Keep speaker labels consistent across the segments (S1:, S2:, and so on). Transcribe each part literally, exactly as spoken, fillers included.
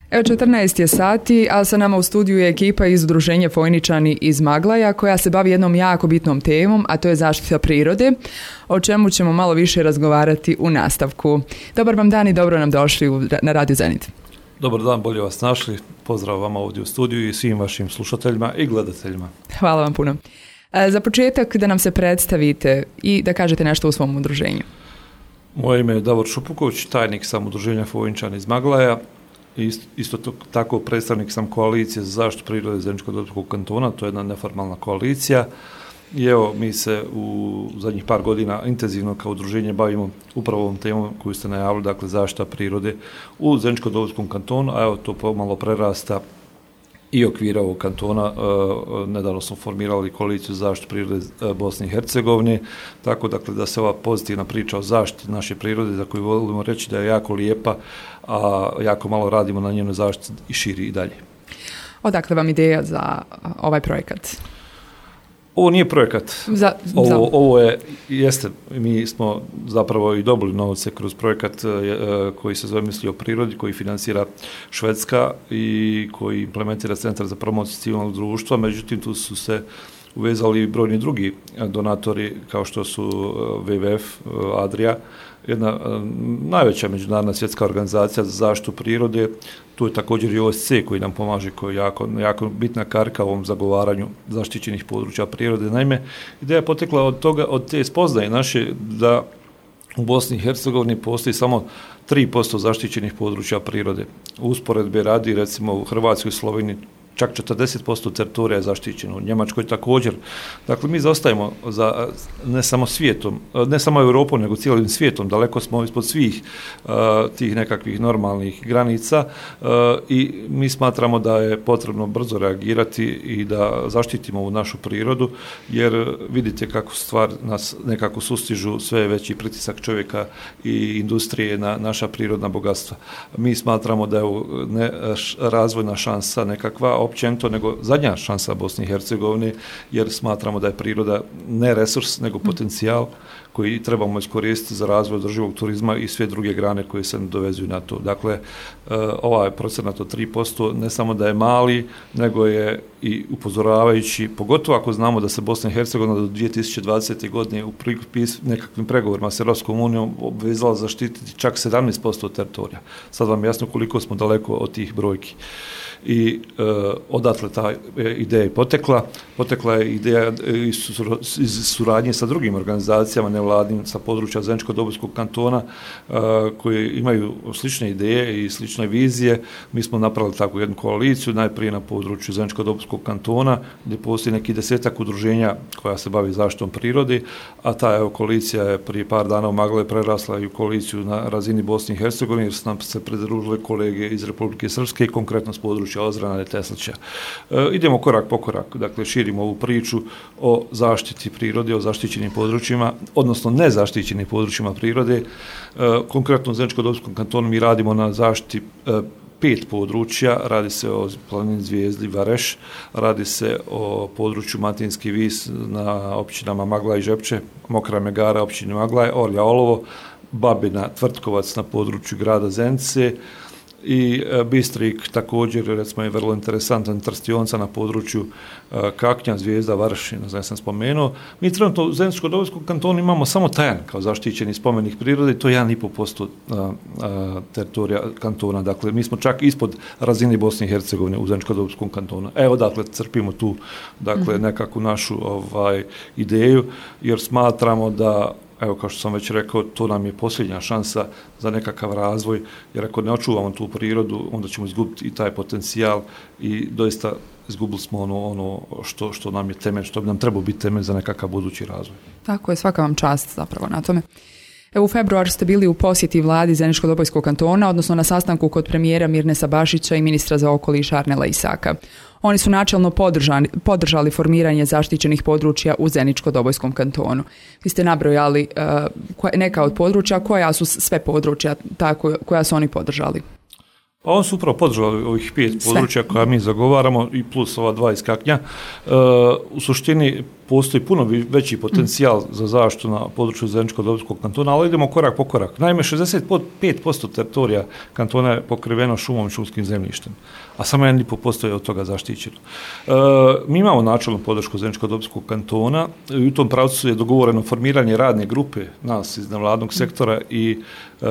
S1: Evo četrnaest je sati, a sa nama u studiju je ekipa iz Udruženja Fojničani iz Maglaja koja se bavi jednom jako bitnom temom, a to je zaštita prirode, o čemu ćemo malo više razgovarati u nastavku. Dobar vam dan i dobro nam došli na Radio Zenit.
S2: Dobar dan, bolje vas našli. Pozdrav vama ovdje u studiju i svim vašim slušateljima i gledateljima.
S1: Hvala vam puno. Za početak da nam se predstavite i da kažete nešto u svom udruženju.
S2: Moje ime je Davor Šupuković, tajnik sam Udruženja Fojničani iz Maglaja. Isto, isto tako predstavnik sam koalicije za zaštitu prirode Zeničko-Dobojskog kantona, to je jedna neformalna koalicija. I evo, mi se u zadnjih par godina intenzivno kao udruženje bavimo upravo ovom temom koju ste najavili, dakle zaštita prirode u Zeničko-Dobojskom kantonu, a evo to pomalo prerasta i okvira ovog kantona. Nedavno smo formirali koaliciju za zaštitu prirode Bosne i Hercegovine, tako dakle da se ova pozitivna priča o zaštiti naše prirode, za koju volimo reći da je jako lijepa, a jako malo radimo na njenoj zaštiti i širi i dalje.
S1: Odakle vam ideja za ovaj projekat?
S2: Ovo nije projekat.
S1: Za,
S2: ovo,
S1: za...
S2: ovo je, jeste, mi smo zapravo i dobili novce kroz projekat e, koji se zove Misli o prirodi, koji financira Švedska i koji implementira Centar za promociju civilnog društva, međutim tu su se uvezali brojni drugi donatori kao što su W W F, Adria, jedna najveća međunarodna svjetska organizacija za zaštitu prirode. Tu je također i O S C koji nam pomaže, koji je jako, jako bitna karika u ovom zagovaranju zaštićenih područja prirode. Naime, ideja je potekla od toga, od te spoznaje naše da u Bosni i Hercegovini postoji samo tri posto zaštićenih područja prirode. U usporedbi radi recimo u Hrvatskoj i Sloveniji čak četrdeset posto teritorija je zaštićeno, u Njemačkoj također. Dakle, mi zaostajemo za ne samo svijetom, ne samo Europom, nego cijelim svijetom. Daleko smo ispod svih uh, tih nekakvih normalnih granica uh, i mi smatramo da je potrebno brzo reagirati i da zaštitimo ovu našu prirodu, jer vidite kako stvar nas nekako sustižu sve veći pritisak čovjeka i industrije na naša prirodna bogatstva. Mi smatramo da je ovo ne razvojna šansa nekakva, općenito, nego zadnja šansa Bosne i Hercegovine, jer smatramo da je priroda ne resurs, nego potencijal koji trebamo iskoristiti za razvoj održivog turizma i sve druge grane koje se dovezuju na to. Dakle, ovaj procenat od tri posto ne samo da je mali, nego je i upozoravajući, pogotovo ako znamo da se Bosna i Hercegovina do dvije tisuće dvadesete. godine u nekakvim pregovorima s Europskom unijom obvezala zaštititi čak sedamnaest posto teritorija. Sad vam jasno koliko smo daleko od tih brojki. I e, odatle ta ideja je potekla. Potekla je ideja iz suradnje sa drugim organizacijama nevladnim sa područja Zeničko-Dobojskog kantona e, koji imaju slične ideje i slične vizije. Mi smo napravili takvu jednu koaliciju, najprije na području Zeničko-Dobojskog kantona, gdje postoji neki desetak udruženja koja se bavi zaštitom prirode, a ta evo, koalicija je prije par dana u Maglaje prerasla i u koaliciju na razini Bosne i Hercegovine, jer su nam se pridružile kolege iz Republike Srpske, konkretno s područja Ozrana i Teslića. E, idemo korak po korak, dakle širimo ovu priču o zaštiti prirode, o zaštićenim područjima, odnosno nezaštićenim područjima prirode. E, konkretno u Zeničko-Dobojskom kantonu mi radimo na zaštiti e, pet područja, radi se o planini Zvijezdi, Vareš, radi se o području Matinski vis na općinama Maglaj i Žepče, Mokra Megara, općini Maglaj, Orlja, Olovo, Babina, Tvrtkovac na području grada Zenice, i Bistrik također, recimo je vrlo interesantan, Trstionca na području Kaknja, Zvijezda, Varš, ne znam, sam spomenuo. Mi trenutno u Zeničko-Dobojskom kantonu imamo samo Tajan kao zaštićeni spomenik prirode i to je jedan i pol posto teritorija kantona. Dakle, mi smo čak ispod razine Bosne i Hercegovine u Zeničko-Dobojskom kantonu. Evo, dakle, crpimo tu dakle, nekakvu našu ovaj, ideju, jer smatramo da, evo kao što sam već rekao, to nam je posljednja šansa za nekakav razvoj, jer ako ne očuvamo tu prirodu, onda ćemo izgubiti i taj potencijal i doista izgubili smo ono, ono što, što nam je temelj, što bi nam trebao biti temelj za nekakav budući razvoj.
S1: Tako je, svaka vam čast zapravo na tome. Evo, u februaru ste bili u posjeti vladi Zeničko-Dobojskog kantona, odnosno na sastanku kod premijera Mirnesa Bašića i ministra za okoliš Arnela Isaka. Oni su načelno podržali, podržali formiranje zaštićenih područja u Zeničko-Dobojskom kantonu. Vi ste nabrojali uh, neka od područja, koja su sve područja tako, koja su oni podržali?
S2: Pa on su upravo podržali ovih pet područja koja mi zagovaramo i plus ova dva iz Kaknja. Uh, u suštini postoji puno veći potencijal za zaštitu na području Zeničko-Dobojskog kantona, ali idemo korak po korak. Naime, šezdeset pet posto teritorija kantona je pokriveno šumom i šumskim zemljištem, a samo jedan i pol posto je od toga zaštićeno. E, mi imamo načelnu podršku Zeničko-Dobojskog kantona i u tom pravcu je dogovoreno formiranje radne grupe nas iz nevladnog sektora i e,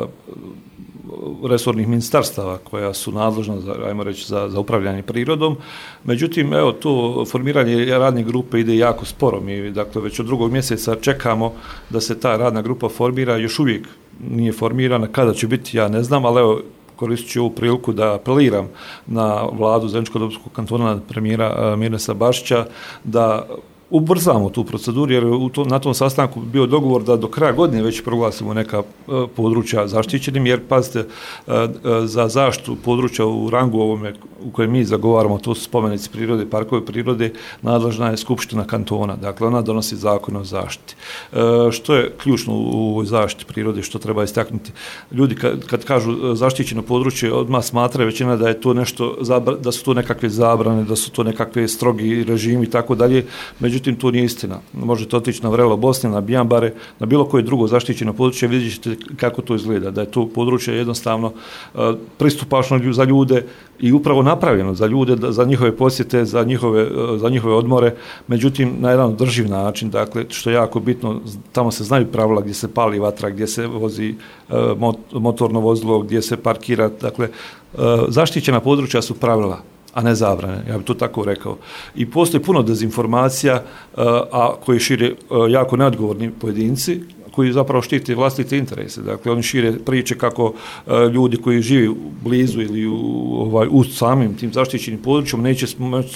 S2: resornih ministarstava koja su nadležna za, ajmo reći, za, za upravljanje prirodom. Međutim, evo, to formiranje radne grupe ide jako sporo. Mi, dakle, već od drugog mjeseca čekamo da se ta radna grupa formira, još uvijek nije formirana, kada će biti, ja ne znam, ali evo, koristit ću ovu priliku da apeliram na vladu Zeničko-Dobojskog kantona, na premijera Mirnesa Bašića, da ubrzamo tu proceduru, jer u to, na tom sastanku bio dogovor da do kraja godine već proglasimo neka e, područja zaštićenim, jer pazite, e, e, za zaštitu područja u rangu ovome u kojem mi zagovaramo, to su spomenici prirode, parkovi prirode, nadležna je Skupština kantona, dakle ona donosi zakon o zaštiti. E, što je ključno u ovoj zaštiti prirode, što treba istaknuti? Ljudi kad, kad kažu zaštićeno područje, odmah smatraju većina da je to nešto, da su to nekakve zabrane, da su to nekakve strogi režimi i tako dalje. Međutim, to nije istina. Možete otići na Vrelo Bosne, na Bijambare, na bilo koje drugo zaštićeno područje, vidjet ćete kako to izgleda, da je to područje jednostavno uh, pristupačno za ljude i upravo napravljeno za ljude, da, za njihove posjete, za njihove, uh, za njihove odmore, međutim, na jedan održiv način, dakle, što je jako bitno, tamo se znaju pravila gdje se pali vatra, gdje se vozi uh, mot, motorno vozilo, gdje se parkira, dakle, uh, zaštićena područja su pravila, a ne zabrane, ja bih to tako rekao. I postoji puno dezinformacija, a koji šire jako neodgovorni pojedinci, koji zapravo štite vlastite interese. Dakle, oni šire priče kako e, ljudi koji žive blizu ili u, ovaj, u samim tim zaštićenim područjom neće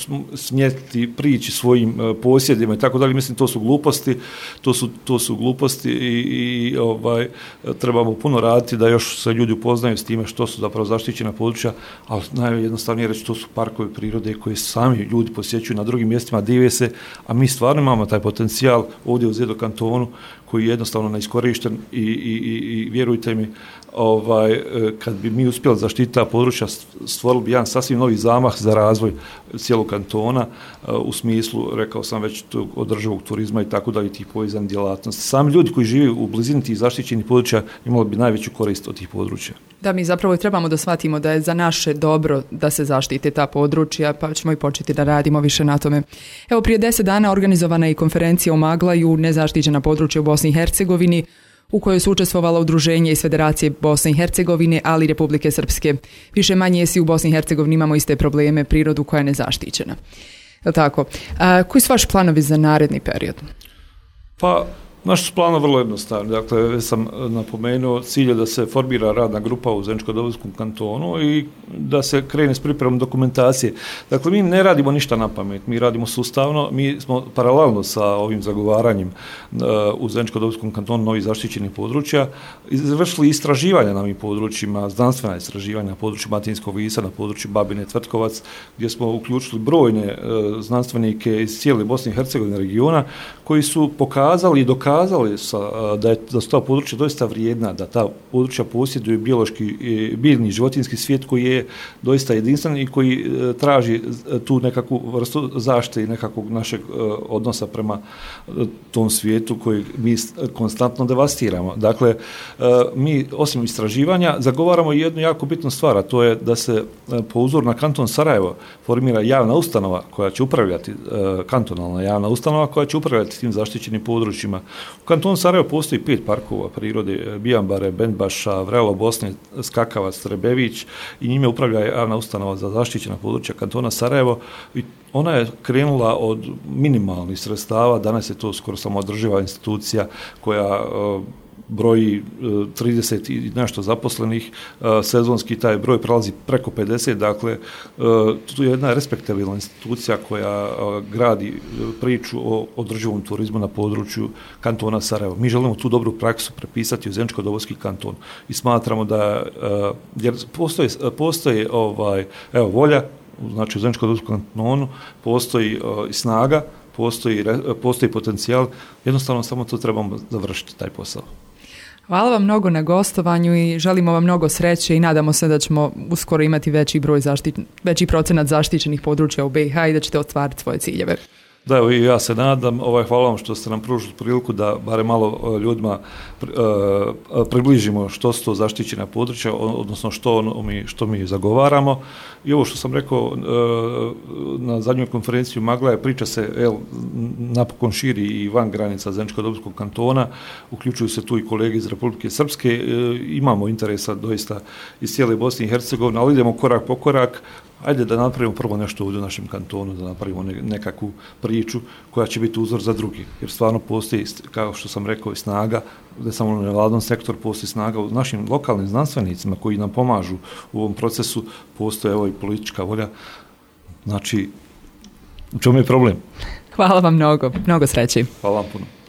S2: smjeti prići svojim e, posjedima i tako dalje. Mislim, to su gluposti, to su, to su gluposti i, i ovaj, trebamo puno raditi da još se ljudi upoznaju s time što su zapravo zaštićena područja, ali najjednostavnije reći, to su parkovi prirode koji sami ljudi posjećuju na drugim mjestima, dive se, a mi stvarno imamo taj potencijal ovdje u Zedo kantonu koji je jednostavno neiskorišten i, i, i, i vjerujte mi, ovaj, kad bi mi uspjeli zaštititi ta područja, stvorili bi jedan sasvim novi zamah za razvoj cijelog kantona, u smislu, rekao sam već, održivog turizma i tako dalje, tih povezanih djelatnosti. Sami ljudi koji žive u blizini tih zaštićenih područja imali bi najveću korist od tih područja.
S1: Da, mi zapravo trebamo da shvatimo da je za naše dobro da se zaštite ta područja, pa ćemo i početi da radimo više na tome. Evo, prije deset dana organizovana je konferencija u Maglaju, nezaštićena područja u Bosni i Hercegovini, u kojoj su učestvovala udruženje iz Federacije Bosne i Hercegovine, ali i Republike Srpske. Više manje si u Bosni i Hercegovini imamo iste probleme, prirodu koja je nezaštićena. Je li tako? A, koji su vaši planovi za naredni period?
S2: Pa, naš su planovi vrlo jednostavni. Dakle, već sam napomenuo, cilj je da se formira radna grupa u Zeničko-Dobojskom kantonu i da se krene s pripremom dokumentacije. Dakle, mi ne radimo ništa na pamet, mi radimo sustavno, mi smo paralelno sa ovim zagovaranjem uh, u Zeničko-Dobojskom kantonu novih zaštićenih područja izvršili istraživanja na ovim područjima, znanstvena istraživanja na području Matinskog visa, na području Babine Tvrtkovac, gdje smo uključili brojne uh, znanstvenike iz cijele Bosne i Hercegovine regiona koji su pokazali i dokazali Kazali sa, da, je, da su ta područja doista vrijedna, da ta područja posjeduju biološki, biljni, životinski svijet koji je doista jedinstven i koji e, traži tu nekakvu vrstu zaštite i nekakvog našeg e, odnosa prema e, tom svijetu koji mi konstantno devastiramo. Dakle, e, mi osim istraživanja zagovaramo jednu jako bitnu stvar, a to je da se e, po uzoru na kanton Sarajevo formira javna ustanova koja će upravljati, e, kantonalna javna ustanova koja će upravljati tim zaštićenim područjima. U kantonu Sarajevo postoji pet parkova prirode, Bijambare, Bendbaša, Vrelo Bosne, Skakavac, Trebević i njime upravlja javna ustanova za zaštićena područja kantona Sarajevo i ona je krenula od minimalnih sredstava, danas je to skoro samoodrživa institucija koja broji trideset i nešto zaposlenih, sezonski taj broj prelazi preko pedeset, dakle, tu je jedna respektabilna institucija koja gradi priču o održivom turizmu na području kantona Sarajevo. Mi želimo tu dobru praksu prepisati u Zeničko-Dobojski kanton i smatramo da, jer postoje, postoje ovaj, evo, volja, znači u Zeničko-Dobojskom kantonu postoji i snaga, postoji, postoji potencijal, jednostavno samo to trebamo završiti, taj posao.
S1: Hvala vam mnogo na gostovanju i želimo vam mnogo sreće i nadamo se da ćemo uskoro imati veći broj zaštit, veći procenat zaštićenih područja u B i H i da ćete ostvariti svoje ciljeve.
S2: Da, evo i ja se nadam, ovaj, hvala vam što ste nam pružili priliku da barem malo ljudima približimo što su to zaštićena područja, odnosno što mi, što mi zagovaramo. I ovo što sam rekao na zadnjoj konferenciji Magla je priča se el, napokon širi i van granica Zeničko-Dobojskog kantona, uključuju se tu i kolege iz Republike Srpske, imamo interesa doista iz cijele Bosne i Hercegovine, ali idemo korak po korak. Ajde da napravimo prvo nešto ovdje u našem kantonu, da napravimo nekakvu priču koja će biti uzor za drugi. Jer stvarno postoji, kao što sam rekao, i snaga, ne samo u nevladnom sektoru, postoji snaga u našim lokalnim znanstvenicima koji nam pomažu u ovom procesu, postoje evo i politička volja. Znači, u čemu je problem?
S1: Hvala vam mnogo, mnogo sreći.
S2: Hvala vam puno.